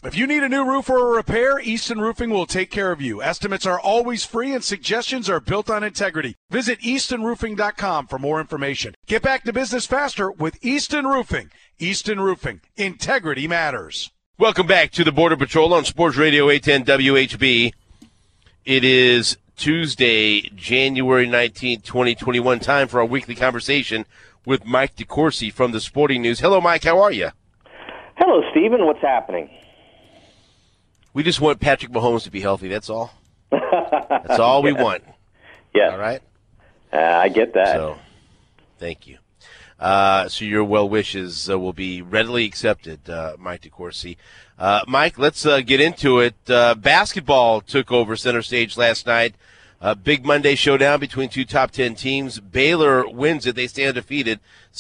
If you need a new roof or a repair, Easton Roofing will take care of you. Estimates are always free and suggestions are built on integrity. Visit eastonroofing.com for more information. Get back to business faster with Easton Roofing. Easton Roofing. Integrity matters. Welcome back to the Border Patrol on Sports Radio 810 WHB. It is Tuesday, January 19th, 2021. Time for our weekly conversation with Mike DeCourcy from the Sporting News. Hello, Mike. How are you? Hello, Stephen. What's happening? We just want Patrick Mahomes to be healthy. That's all. That's all we want. Yeah. All right? I get that. So, thank you. So your well wishes will be readily accepted, Mike DeCourcy. Mike, let's get into it. Basketball took over center stage last night. Big Monday showdown between two top 10 teams. Baylor wins it. They stand undefeated,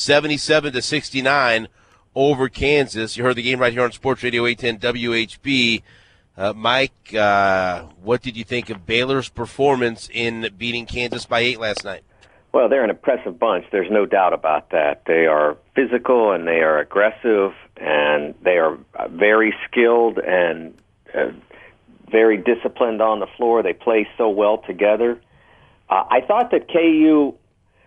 77-69 over Kansas. You heard the game right here on Sports Radio 810 WHB. Mike, what did you think of Baylor's performance in beating Kansas by 8 last night? Well, they're an impressive bunch. There's no doubt about that. They are physical and they are aggressive and they are very skilled and very disciplined on the floor. They play so well together. I thought that KU,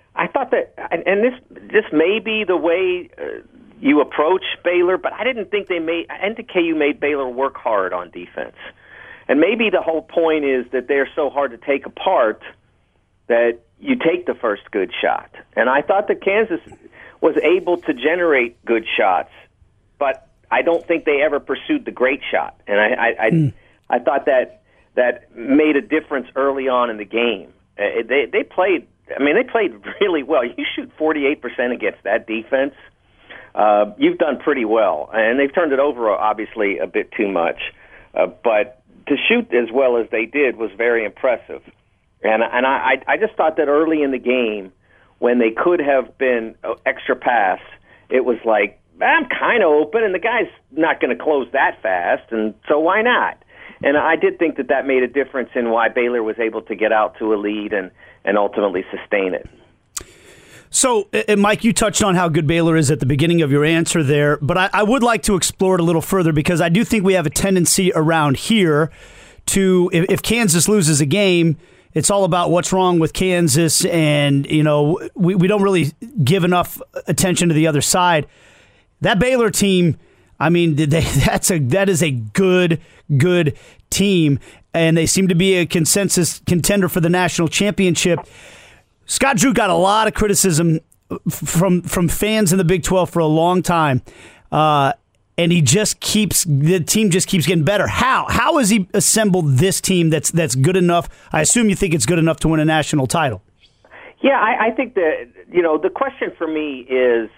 and this may be the way you approach Baylor, but I didn't think KU made Baylor work hard on defense. And maybe the whole point is that they're so hard to take apart that you take the first good shot. And I thought that Kansas was able to generate good shots, but I don't think they ever pursued the great shot. And I thought that made a difference early on in the game. They played really well. You shoot 48% against that defense. You've done pretty well, and they've turned it over, obviously, a bit too much. But to shoot as well as they did was very impressive. And I just thought that early in the game, when they could have been extra pass, it was like, I'm kind of open, and the guy's not going to close that fast, and so why not? And I did think that made a difference in why Baylor was able to get out to a lead and ultimately sustain it. So, Mike, you touched on how good Baylor is at the beginning of your answer there, but I would like to explore it a little further because I do think we have a tendency around here to, if Kansas loses a game, it's all about what's wrong with Kansas, and we don't really give enough attention to the other side. That Baylor team, I mean, that is a good team, and they seem to be a consensus contender for the national championship. Scott Drew got a lot of criticism from fans in the Big 12 for a long time, and the team just keeps getting better. How has he assembled this team that's good enough? I assume you think it's good enough to win a national title. Yeah, I think that the question for me is,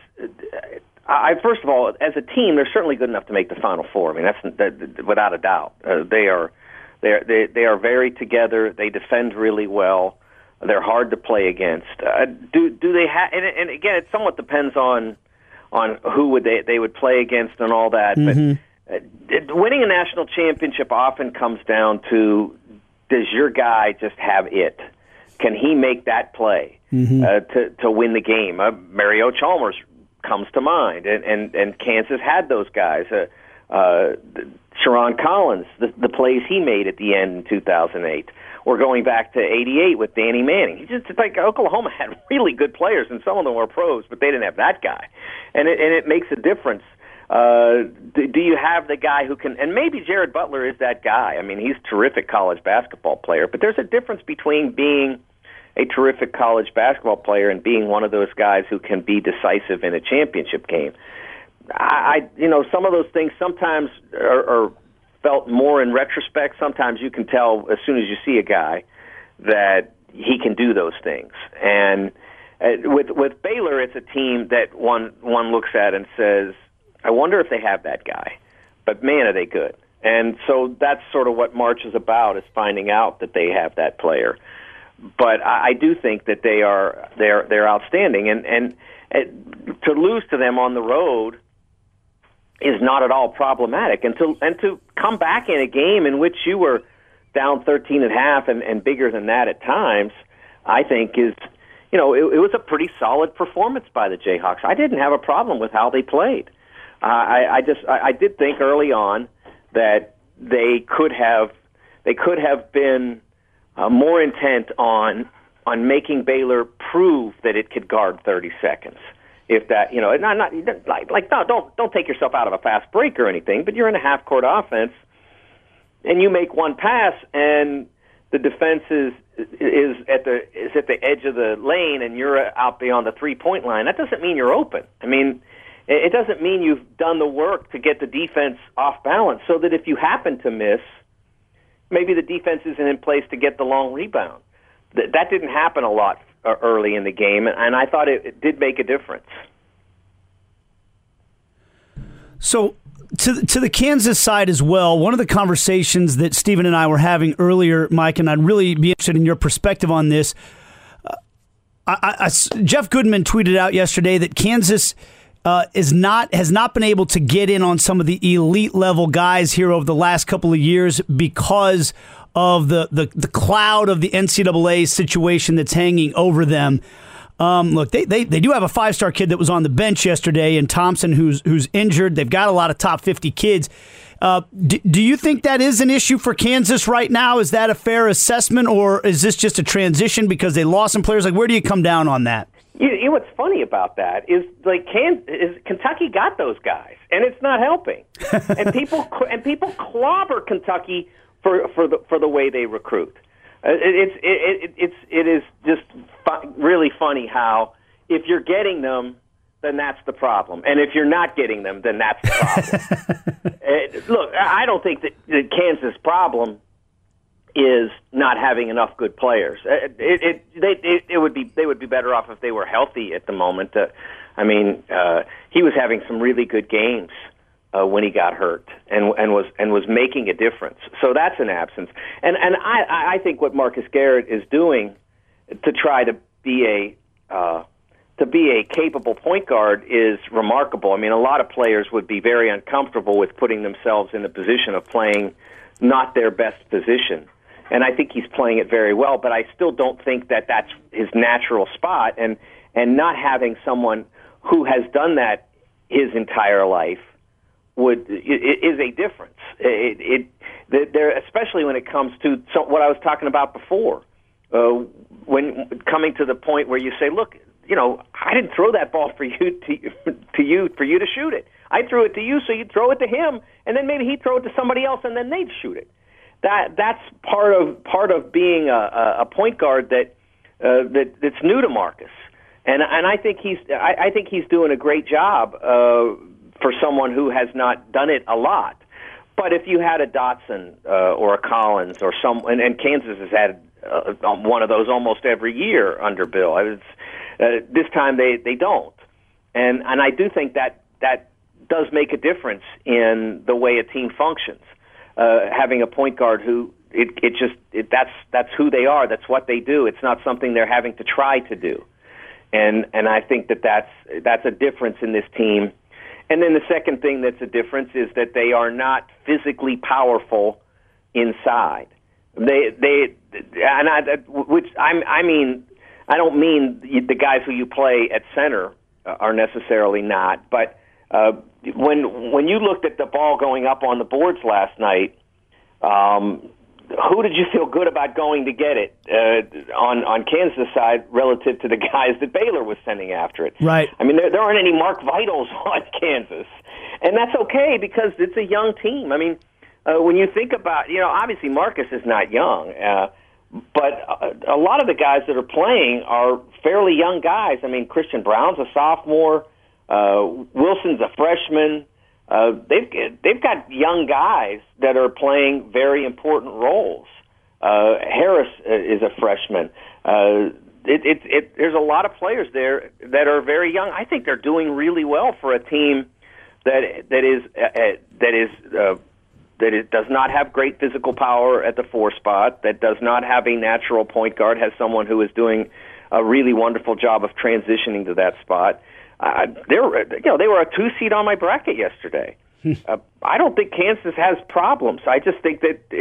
first of all, as a team, they're certainly good enough to make the Final Four. I mean, that's without a doubt. They are very together. They defend really well. They're hard to play against. Do they have? And again, it somewhat depends on who they would play against and all that. Mm-hmm. But winning a national championship often comes down to, does your guy just have it? Can he make that play to win the game? Mario Chalmers comes to mind, and Kansas had those guys. Sharon Collins, the plays he made at the end in 2008. Or going back to 88 with Danny Manning. It's like Oklahoma had really good players, and some of them were pros, but they didn't have that guy. And it makes a difference. Do you have the guy who can, and maybe Jared Butler is that guy. I mean, he's a terrific college basketball player, but there's a difference between being a terrific college basketball player and being one of those guys who can be decisive in a championship game. Some of those things sometimes are felt more in retrospect. Sometimes you can tell as soon as you see a guy that he can do those things. And with Baylor, it's a team that one looks at and says, I wonder if they have that guy. But man, are they good. And so that's sort of what March is about, is finding out that they have that player. But I do think that they're outstanding. And to lose to them on the road is not at all problematic. And to come back in a game in which you were down 13.5 and bigger than that at times, I think is, it was a pretty solid performance by the Jayhawks. I didn't have a problem with how they played. I did think early on that they could have been more intent on making Baylor prove that it could guard 30 seconds. If that, don't take yourself out of a fast break or anything, but you're in a half-court offense, and you make one pass, and the defense is at the edge of the lane, and you're out beyond the 3-point line. That doesn't mean you're open. I mean, it doesn't mean you've done the work to get the defense off balance, so that if you happen to miss, maybe the defense isn't in place to get the long rebound. That didn't happen a lot early in the game, and I thought it did make a difference. So, to the Kansas side as well, one of the conversations that Stephen and I were having earlier, Mike, and I'd really be interested in your perspective on this. Jeff Goodman tweeted out yesterday that Kansas has not been able to get in on some of the elite level guys here over the last couple of years because of the cloud of the NCAA situation that's hanging over them. Look, they do have a 5-star kid that was on the bench yesterday, and Thompson, who's injured. They've got a lot of top 50 kids. Do you think that is an issue for Kansas right now? Is that a fair assessment, or is this just a transition because they lost some players? Like, where do you come down on that? You know what's funny about that is Kentucky got those guys, and it's not helping. and people clobber Kentucky for the way they recruit. It is just really funny how if you're getting them, then that's the problem, and if you're not getting them, then that's the problem. Look, I don't think that Kansas' problem is not having enough good players. They would be better off if they were healthy at the moment. He was having some really good games when he got hurt and was making a difference. So that's an absence. And I think what Marcus Garrett is doing to try to be a capable point guard is remarkable. I mean, a lot of players would be very uncomfortable with putting themselves in the position of playing not their best position. And I think he's playing it very well, but I still don't think that that's his natural spot. And not having someone who has done that his entire life is a difference. Especially when it comes to what I was talking about before, when coming to the point where you say, look, I didn't throw that ball for you to shoot it. I threw it to you, so you'd throw it to him, and then maybe he'd throw it to somebody else, and then they'd shoot it. That's part of being a point guard that's new to Marcus, and I think he's doing a great job for someone who has not done it a lot. But if you had a Dotson or a Collins or and Kansas has had one of those almost every year under Bill. This time they don't, and I do think that does make a difference in the way a team functions. Having a point guard who that's who they are. That's what they do. It's not something they're having to try to do, and I think that's a difference in this team. And then the second thing that's a difference is that they are not physically powerful inside. I don't mean the guys who you play at center are necessarily not, but when you looked at the ball going up on the boards last night, who did you feel good about going to get it on Kansas' side relative to the guys that Baylor was sending after it? Right. I mean, there aren't any Mark Vitals on Kansas, and that's okay because it's a young team. I mean, when you think about, obviously Marcus is not young, but a lot of the guys that are playing are fairly young guys. I mean, Christian Brown's a sophomore. Wilson's a freshman. They've got young guys that are playing very important roles. Harris is a freshman. There's a lot of players there that are very young. I think they're doing really well for a team that does not have great physical power at the 4 spot, that does not have a natural point guard, has someone who is doing a really wonderful job of transitioning to that spot. They were a 2 seed on my bracket yesterday. I don't think Kansas has problems. I just think that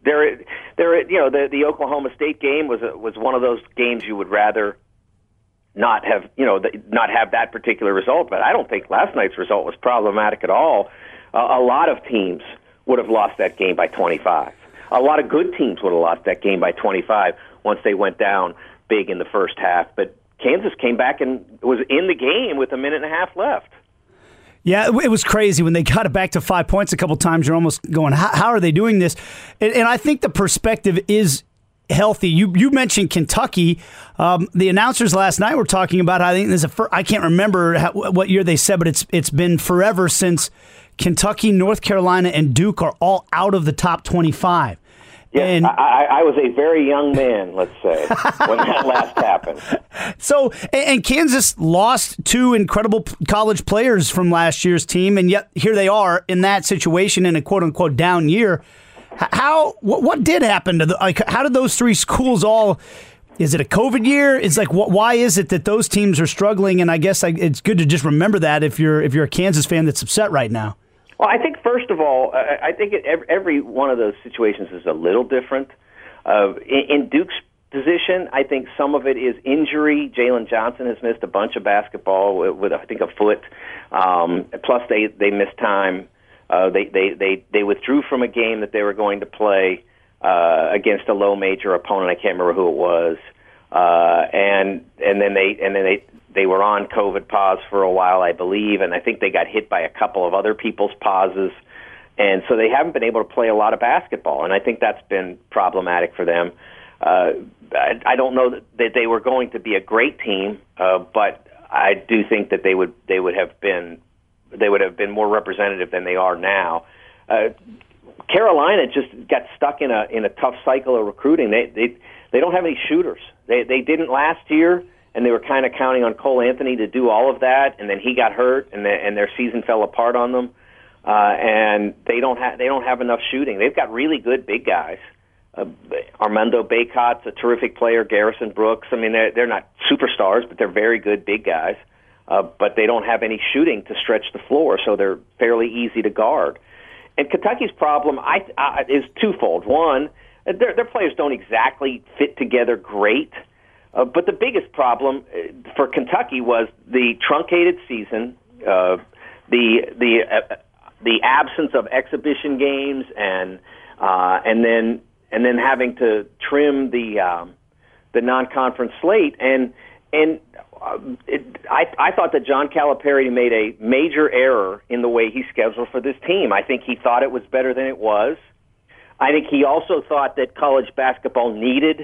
the Oklahoma State game was one of those games you would rather not have that particular result. But I don't think last night's result was problematic at all. A lot of teams would have lost that game by 25. A lot of good teams would have lost that game by 25 once they went down big in the first half. But Kansas came back and was in the game with a minute and a half left. Yeah, it was crazy when they got it back to 5 points a couple times. You're almost going, how are they doing this? And I think the perspective is healthy. You mentioned Kentucky. The announcers last night were talking about, I think I can't remember what year they said, but it's been forever since Kentucky, North Carolina, and Duke are all out of the top 25. Yeah, and I was a very young man, let's say, when that last happened. So, and Kansas lost two incredible college players from last year's team, and yet here they are in that situation in a quote-unquote down year. What did happen to how did those three schools all? Is it a COVID year? It's like, why is it that those teams are struggling? And I guess it's good to just remember that if you're a Kansas fan that's upset right now. Well, I think, first of all, I think every one of those situations is a little different. In Duke's position, I think some of it is injury. Jalen Johnson has missed a bunch of basketball with I think, a foot. Plus, they missed time. They withdrew from a game that they were going to play against a low major opponent. I can't remember who it was. And then they were on COVID pause for a while, I believe, and I think they got hit by a couple of other people's pauses. And so they haven't been able to play a lot of basketball, and I think that's been problematic for them. I don't know that they were going to be a great team, but I do think that they would have been more representative than they are now. Carolina just got stuck in a tough cycle of recruiting. They don't have any shooters. They didn't last year, and they were kind of counting on Cole Anthony to do all of that, and then he got hurt, and their season fell apart on them. And they don't have enough shooting. They've got really good big guys. Armando Bacot's a terrific player. Garrison Brooks. I mean, they're not superstars, but they're very good big guys. But they don't have any shooting to stretch the floor, so they're fairly easy to guard. And Kentucky's problem is twofold. One, their players don't exactly fit together great. But the biggest problem for Kentucky was the truncated season, the absence of exhibition games, and then having to trim the non-conference slate. I thought that John Calipari made a major error in the way he scheduled for this team. I think he thought it was better than it was. I think he also thought that college basketball needed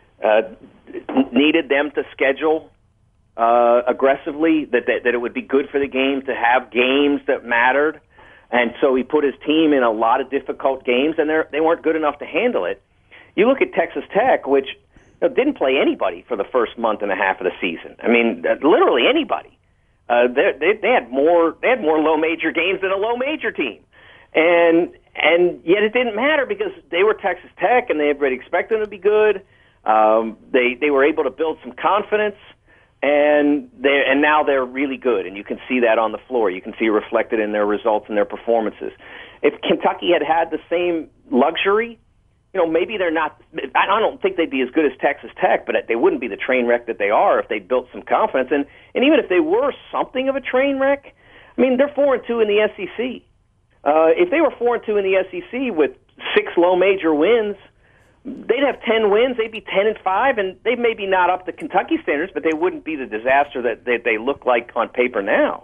them to schedule aggressively, that it would be good for the game to have games that mattered. And so he put his team in a lot of difficult games, and they weren't good enough to handle it. You look at Texas Tech, which didn't play anybody for the first month and a half of the season. I mean, literally anybody. They had more low major games than a low major team, and yet it didn't matter because they were Texas Tech, and everybody expected them to be good. They were able to build some confidence, and now they're really good, and you can see that on the floor. You can see it reflected in their results and their performances. If Kentucky had the same luxury, maybe they're not. I don't think they'd be as good as Texas Tech, but they wouldn't be the train wreck that they are if they built some confidence. And even if they were something of a train wreck, I mean, they're 4-2 in the SEC. If they were 4-2 in the SEC with 6 low major wins, they'd have 10 wins. They'd be 10-5, and they may be not up to Kentucky standards, but they wouldn't be the disaster that they look like on paper now.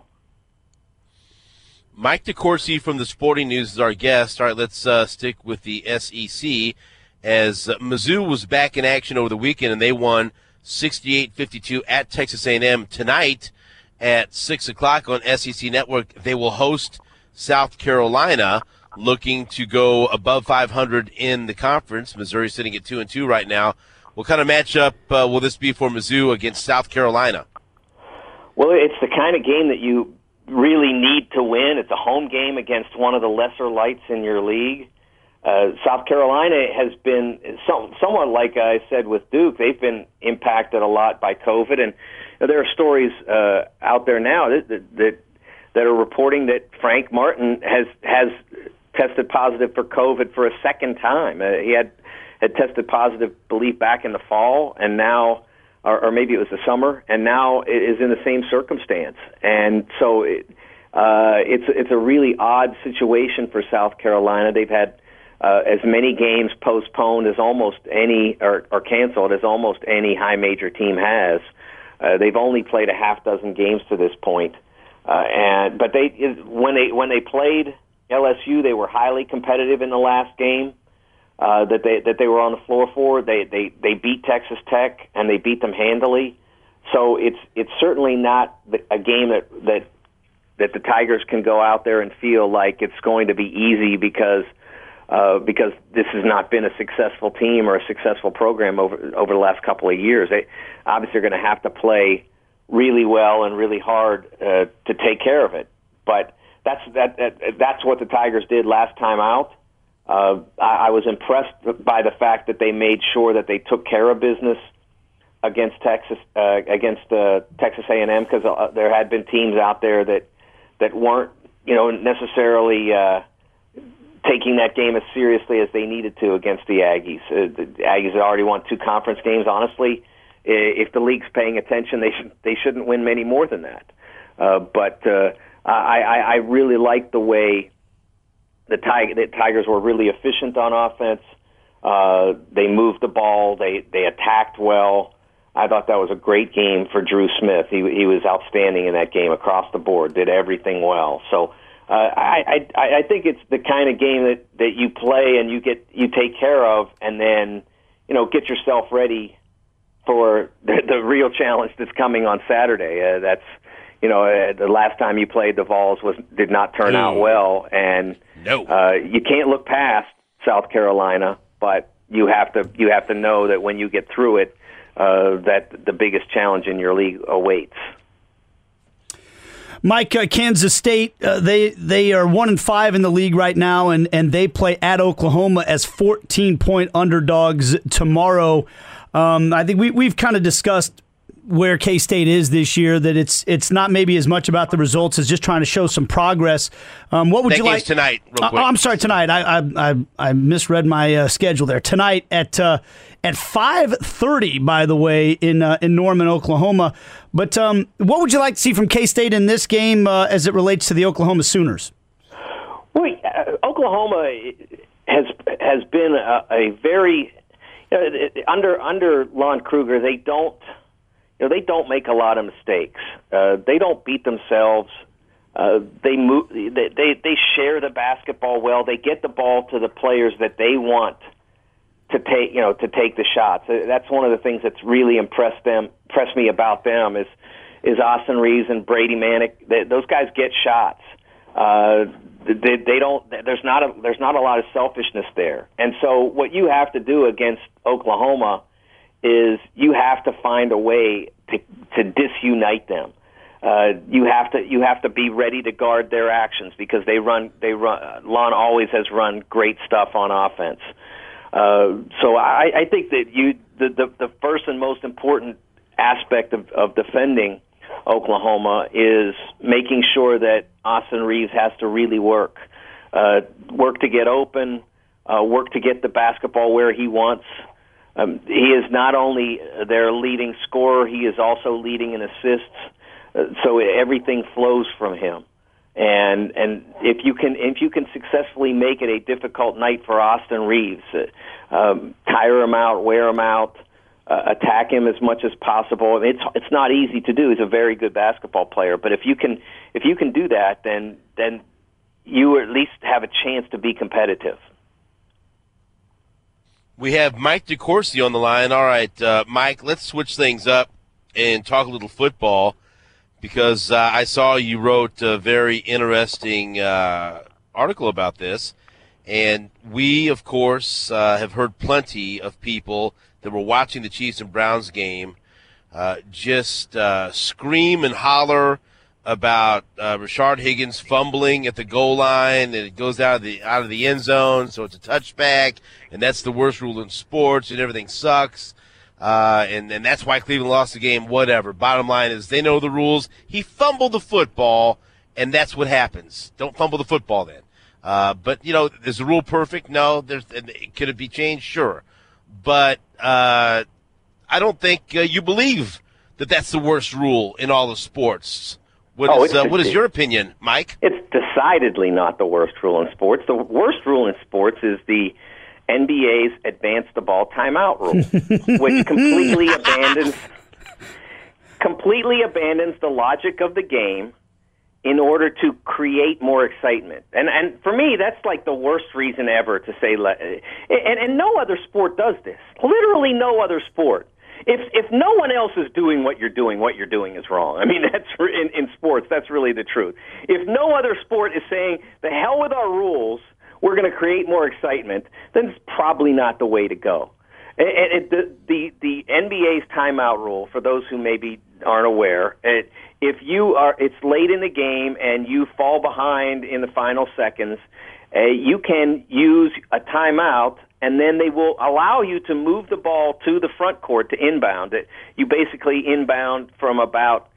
Mike DeCourcy from the Sporting News is our guest. All right, let's stick with the SEC as Mizzou was back in action over the weekend, and they won 68-52 at Texas A&M. Tonight at 6 o'clock on SEC Network, they will host South Carolina, looking to go above 500 in the conference. Missouri sitting at 2-2 right now. What kind of matchup will this be for Mizzou against South Carolina? Well, it's the kind of game that you really need to win. It's a home game against one of the lesser lights in your league. South Carolina has been somewhat like I said with Duke. They've been impacted a lot by COVID, and there are stories out there now that are reporting that Frank Martin has tested positive for COVID for a second time. He had tested positive, believe, back in the fall, and now, or maybe it was the summer, and now it is in the same circumstance. And so It's a really odd situation for South Carolina. They've had as many games postponed as almost any, or canceled as almost any high major team has. They've only played a half dozen games to this point, but when they played LSU, they were highly competitive in the last game that they were on the floor for. They beat Texas Tech and they beat them handily. So it's certainly not a game that the Tigers can go out there and feel like it's going to be easy because this has not been a successful team or a successful program over the last couple of years. They obviously are going to have to play really well and really hard to take care of it. But that's what the Tigers did last time out. I was impressed by the fact that they made sure that they took care of business against Texas A&M, because there had been teams out there that weren't necessarily taking that game as seriously as they needed to against the Aggies. The Aggies had already won 2 conference games. Honestly, if the league's paying attention, they shouldn't win many more than that. But I really liked the way the Tigers were really efficient on offense. They moved the ball. They attacked well. I thought that was a great game for Drew Smith. He was outstanding in that game across the board. Did everything well. So I think it's the kind of game that you play and you take care of, and then get yourself ready for the real challenge that's coming on Saturday. That's the last time you played the Vols did not turn out well, and you can't look past South Carolina, but you have to know that when you get through it, that the biggest challenge in your league awaits. Mike, Kansas State, they are 1-5 in the league right now, and they play at Oklahoma as 14-point underdogs tomorrow. I think we've kind of discussed where K-State is this year, that it's not maybe as much about the results as just trying to show some progress. What would you like tonight? Real quick. I'm sorry, tonight. I misread my schedule there. Tonight at 5:30, by the way, in Norman, Oklahoma. But what would you like to see from K-State in this game as it relates to the Oklahoma Sooners? Well, Oklahoma has been a very under Lon Kruger. They don't make a lot of mistakes. They don't beat themselves. They move. They share the basketball well. They get the ball to the players that they want to take. To take the shots. That's one of the things that's really impressed me about them is Austin Reeves and Brady Manick. Those guys get shots. They don't. There's not a lot of selfishness there. And so what you have to do against Oklahoma is you have to find a way to disunite them. You have to be ready to guard their actions, because they run. Lon always has run great stuff on offense. So I think that the first and most important aspect of defending Oklahoma is making sure that Austin Reeves has to really work to get open, work to get the basketball where he wants. He is not only their leading scorer, he is also leading in assists. So everything flows from him. And if you can successfully make it a difficult night for Austin Reeves, tire him out, wear him out, attack him as much as possible. It's not easy to do. He's a very good basketball player, but if you can do that, then you at least have a chance to be competitive. We have Mike DeCourcy on the line. All right, Mike, let's switch things up and talk a little football, because I saw you wrote a very interesting article about this. And we, of course, have heard plenty of people that were watching the Chiefs and Browns game just scream and holler about Rashard Higgins fumbling at the goal line, and it goes out of the end zone, so it's a touchback, and that's the worst rule in sports, and everything sucks. And that's why Cleveland lost the game, whatever. Bottom line is they know the rules. He fumbled the football, and that's what happens. Don't fumble the football then. But, is the rule perfect? No. Could it be changed? Sure. But I don't think you believe that that's the worst rule in all of sports. What is your opinion, Mike? It's decidedly not the worst rule in sports. The worst rule in sports is the NBA's advance the ball timeout rule, which completely abandons the logic of the game in order to create more excitement. And for me, that's like the worst reason ever to say, and no other sport does this. Literally no other sport. If no one else is doing what you're doing is wrong. I mean, that's in sports, that's really the truth. If no other sport is saying, the hell with our rules, we're going to create more excitement, then it's probably not the way to go. The NBA's timeout rule, for those who maybe aren't aware, it's late in the game and you fall behind in the final seconds, you can use a timeout, and then they will allow you to move the ball to the front court to inbound it. You basically inbound from about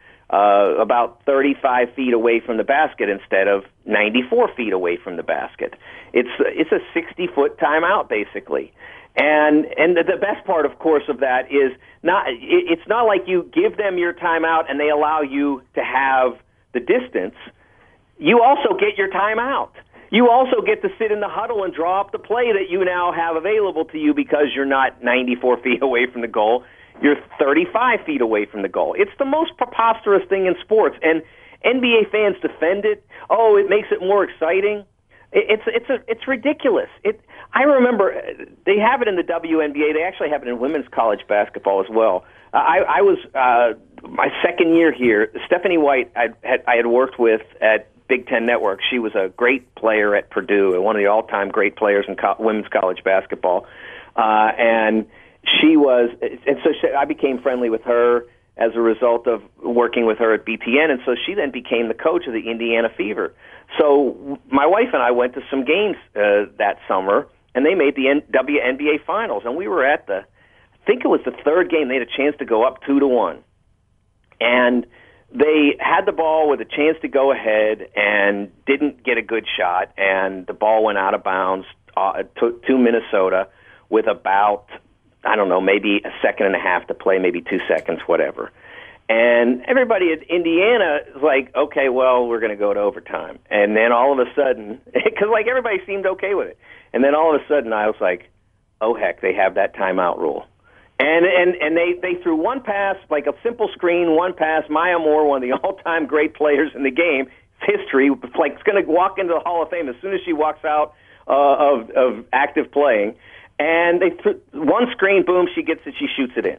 35 feet away from the basket instead of 94 feet away from the basket. It's a 60-foot timeout basically. And the best part, of course, of that is it's not like you give them your timeout and they allow you to have the distance. You also get your timeout. You also get to sit in the huddle and draw up the play that you now have available to you because you're not 94 feet away from the goal. You're 35 feet away from the goal. It's the most preposterous thing in sports, and NBA fans defend it. Oh, it makes it more exciting. It's ridiculous. I remember they have it in the WNBA. They actually have it in women's college basketball as well. I was my second year here. Stephanie White, I had worked with at Big Ten Network. She was a great player at Purdue and one of the all-time great players in women's college basketball. And she was, and so I became friendly with her as a result of working with her at BTN, and so she then became the coach of the Indiana Fever. So my wife and I went to some games that summer, and they made the WNBA Finals, and we were at I think it was the third game. They had a chance to go up 2-1, and they had the ball with a chance to go ahead and didn't get a good shot, and the ball went out of bounds to Minnesota with about, I don't know, maybe a second and a half to play, maybe 2 seconds, whatever. And everybody at Indiana is like, okay, well, we're going to go to overtime. And then all of a sudden, because like everybody seemed okay with it, and then all of a sudden I was like, oh, heck, they have that timeout rule. And they threw one pass, like a simple screen, one pass. Maya Moore, one of the all-time great players in the game, history, like it's going to walk into the Hall of Fame as soon as she walks out of active playing. And they threw one screen, boom, she gets it, she shoots it in.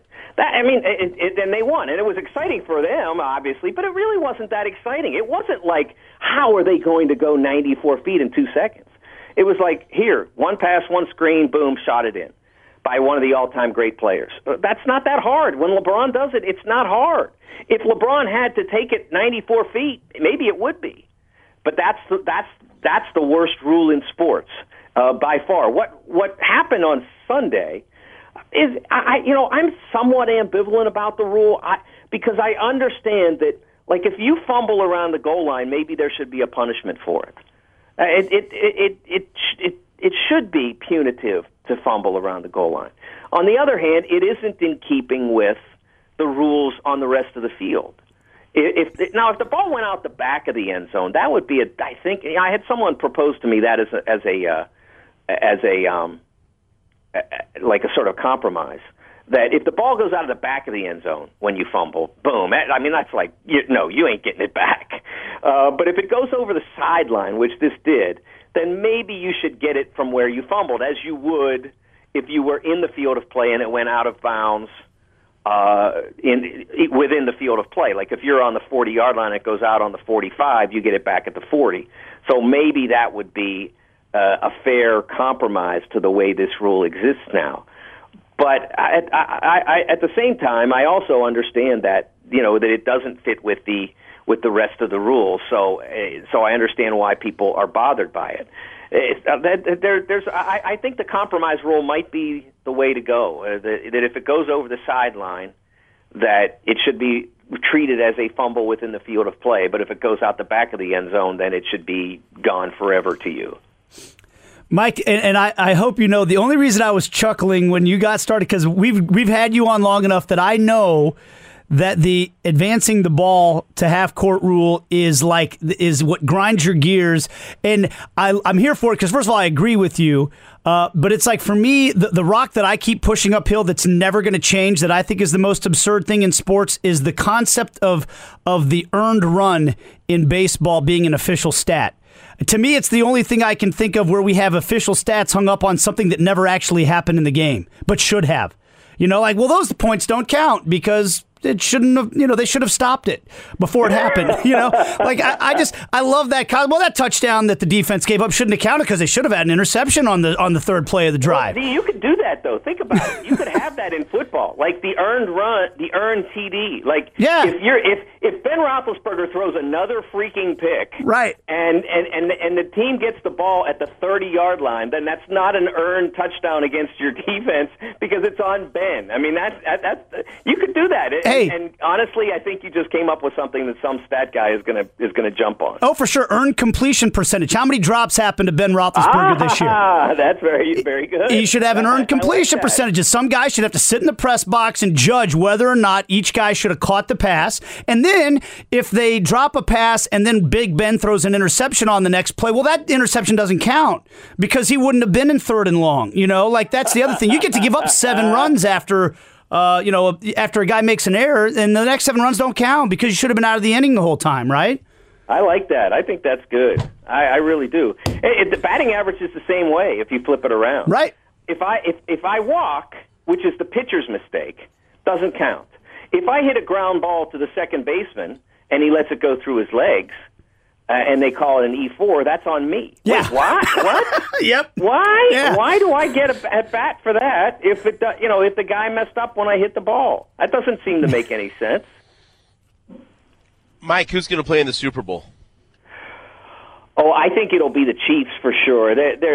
And they won. And it was exciting for them, obviously, but it really wasn't that exciting. It wasn't like, how are they going to go 94 feet in 2 seconds? It was like, here, one pass, one screen, boom, shot it in by one of the all-time great players. That's not that hard. When LeBron does it, it's not hard. If LeBron had to take it 94 feet, maybe it would be. But that's the worst rule in sports. By far. What happened on Sunday is, I'm somewhat ambivalent about the rule because I understand that, like, if you fumble around the goal line, maybe there should be a punishment for it. It should be punitive to fumble around the goal line. On the other hand, it isn't in keeping with the rules on the rest of the field. If the ball went out the back of the end zone, that would be I think I had someone propose to me that as like a sort of compromise, that if the ball goes out of the back of the end zone when you fumble, boom, I mean, that's like, you ain't getting it back. But if it goes over the sideline, which this did, then maybe you should get it from where you fumbled, as you would if you were in the field of play and it went out of bounds within the field of play. Like if you're on the 40-yard line, it goes out on the 45, you get it back at the 40. So maybe that would be a fair compromise to the way this rule exists now. But at the same time, I also understand that that it doesn't fit with the rest of the rules. So I understand why people are bothered by it. I think the compromise rule might be the way to go. That if it goes over the sideline, that it should be treated as a fumble within the field of play. But if it goes out the back of the end zone, then it should be gone forever to you. Mike, and I hope you know, the only reason I was chuckling when you got started, because we've had you on long enough that I know that the advancing the ball to half court rule is what grinds your gears. And I'm here for it because, first of all, I agree with you. But it's like, for me, the rock that I keep pushing uphill that's never going to change, that I think is the most absurd thing in sports, is the concept of the earned run in baseball being an official stat. To me, it's the only thing I can think of where we have official stats hung up on something that never actually happened in the game, but should have. Like, well, those points don't count because it shouldn't have, they should have stopped it before it happened. Like, I love that. Well, that touchdown that the defense gave up shouldn't have counted because they should have had an interception on the third play of the drive. Well, you could do that, though. Think about it. You could have that in football, like the earned run, the earned TD. Like, yeah. if Ben Roethlisberger throws another freaking pick, right, and the team gets the ball at the 30-yard line, then that's not an earned touchdown against your defense because it's on Ben. I mean, that's you could do that. And honestly, I think you just came up with something that some stat guy is gonna jump on. Oh, for sure. Earned completion percentage. How many drops happened to Ben Roethlisberger this year? That's very, very good. He should have an earned completion percentage. Some guy should have to sit in the press box and judge whether or not each guy should have caught the pass. And then if they drop a pass and then Big Ben throws an interception on the next play, well, that interception doesn't count because he wouldn't have been in third and long. Like, that's the other thing. You get to give up 7 runs after a guy makes an error, and the next 7 runs don't count because you should have been out of the inning the whole time, right? I like that. I think that's good. I really do. The batting average is the same way if you flip it around. Right. If I walk, which is the pitcher's mistake, doesn't count. If I hit a ground ball to the second baseman and he lets it go through his legs, and they call it an E4, that's on me. Yeah. Wait, what? Yep. Why? Yeah. Why do I get a bat for that if the guy messed up when I hit the ball? That doesn't seem to make any sense. Mike, who's going to play in the Super Bowl? Oh, I think it'll be the Chiefs for sure.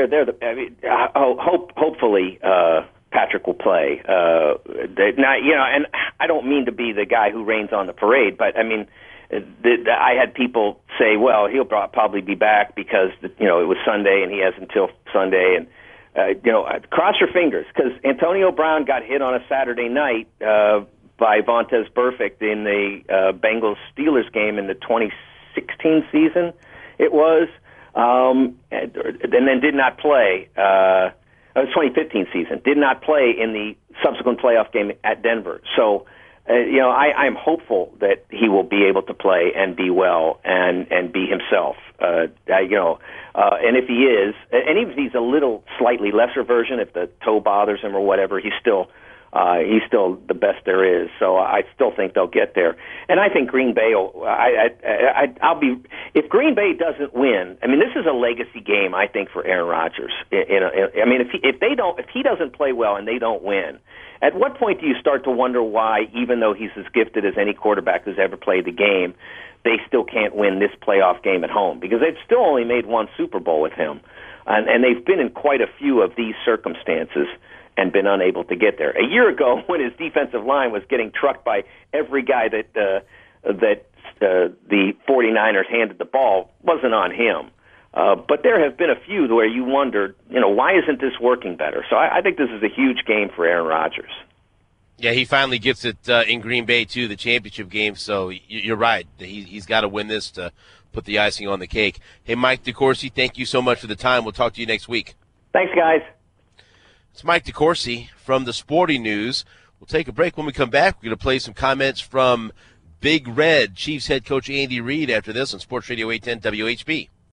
Hopefully Patrick will play. And I don't mean to be the guy who rains on the parade, but I mean, I had people say, well, he'll probably be back because it was Sunday and he has until Sunday, and cross your fingers because Antonio Brown got hit on a Saturday night by Vontaze Burfict in the Bengals-Steelers game in the 2016 season. It was, and then did not play. It was 2015 season. Did not play in the subsequent playoff game at Denver. So. I'm hopeful that he will be able to play and be well and be himself. And if he is, and even if he's a little slightly lesser version, if the toe bothers him or whatever, he's still the best there is. So I still think they'll get there. And I think Green Bay I'll be, if Green Bay doesn't win, I mean, this is a legacy game, I think, for Aaron Rodgers. If he doesn't play well and they don't win, at what point do you start to wonder why, even though he's as gifted as any quarterback who's ever played the game, they still can't win this playoff game at home? Because they've still only made 1 Super Bowl with him. And they've been in quite a few of these circumstances and been unable to get there. A year ago, when his defensive line was getting trucked by every guy that the 49ers handed the ball, wasn't on him. But there have been a few where you wondered, why isn't this working better? So I think this is a huge game for Aaron Rodgers. Yeah, he finally gets it in Green Bay, too, the championship game. So you're right. He's got to win this to put the icing on the cake. Hey, Mike DeCourcy, thank you so much for the time. We'll talk to you next week. Thanks, guys. It's Mike DeCourcy from the Sporting News. We'll take a break. When we come back, we're going to play some comments from Big Red Chiefs head coach Andy Reid after this on Sports Radio 810 WHB.